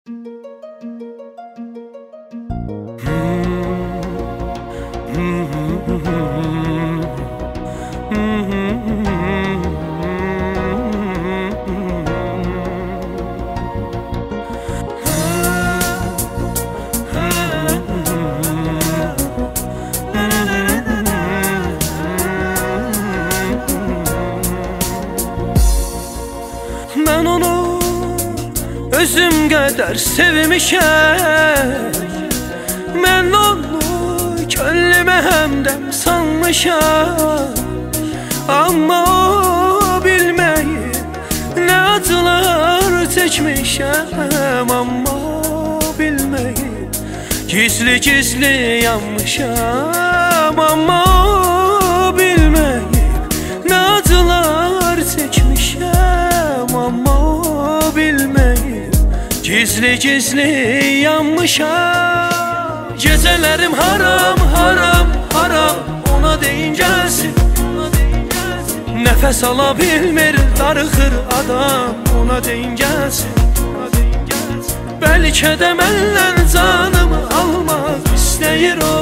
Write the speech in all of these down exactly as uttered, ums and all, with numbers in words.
Ben onu özüm kadar sevmişəm, ben onu könlüme hemdem sanmışam. Amma o bilmeyip ne acılar çekmişəm, amma o bilmeyip gizli gizli yanmışam. Amma o bilmeyip ne acılar çekmişəm, amma o bilmeyip gizli gizli yanmışam. Gecelerim haram haram haram, ona deyin gelsin. Nefes ala bilmir, darıxır adam, ona deyin gelsin. Belki de məndən canımı almaq istəyir o.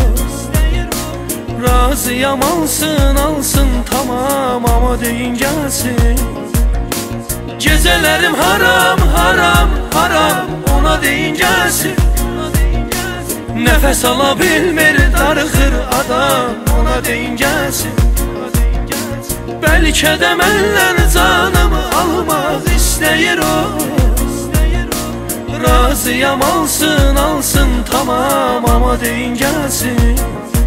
Razıyam alsın alsın tamam, ama deyin gelsin. Gecelerim haram haram haram, ona deyin gelsin. Nefes ala bilmir, darıxır adam, ona deyin gelsin. Belki de məndən canımı almaq istəyir o. Razıyam alsın alsın tamam, ama deyin gelsin.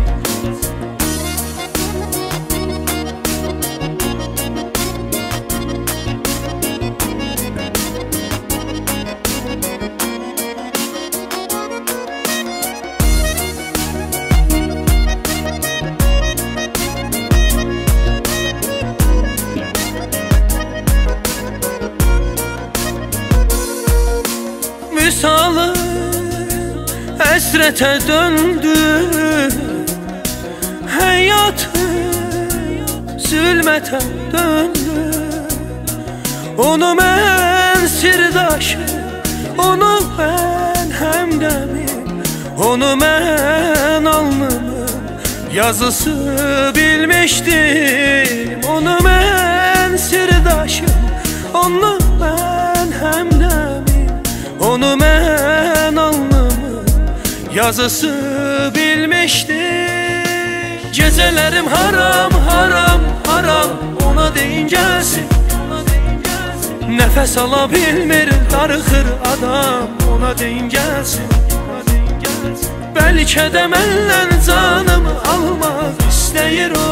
Misalı esrete döndü, hayatı zulmete döndü. Onu ben sirdaşım, onu ben hemdemim, onu ben alnımın yazısı bilmiştim. Onu ben sirdaşım, onu ben hemdemim, onu ben alnımın yazısı bilmiştim. Gecelerim haram haram haram, ona deyin gelsin. Nefes ala bilmir, darıxır adam, ona deyin gelsin. Belki de məndən canımı almaq istəyir o.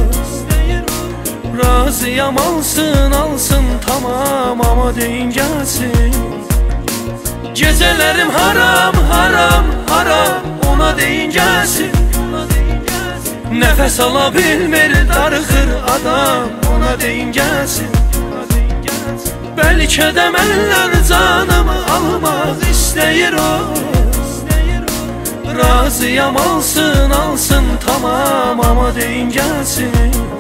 Razıyam alsın alsın tamam, ama deyin gelsin. Gecelerim haram haram haram, ona deyin gelsin. Nefes ala bilmir, darıxır adam, ona deyin gelsin. Belki de məndən canımı almaq istəyir o. Razıyam alsın alsın tamam, ama deyin gelsin.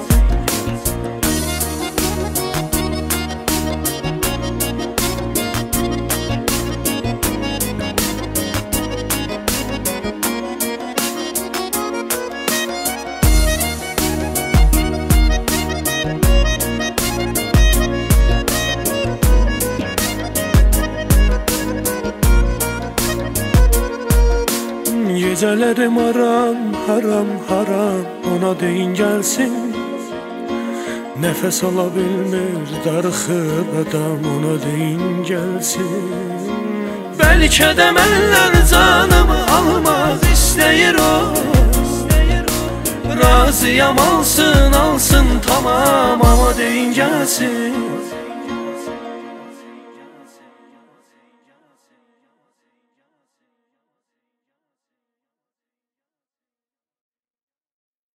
Gecelerim haram haram haram, ona deyin gelsin. Nefes alabilmir, darıxır adam, ona deyin gelsin. Belki de məndən canımı almaq istəyir o. Razıyam alsın alsın tamam, ama deyin gelsin.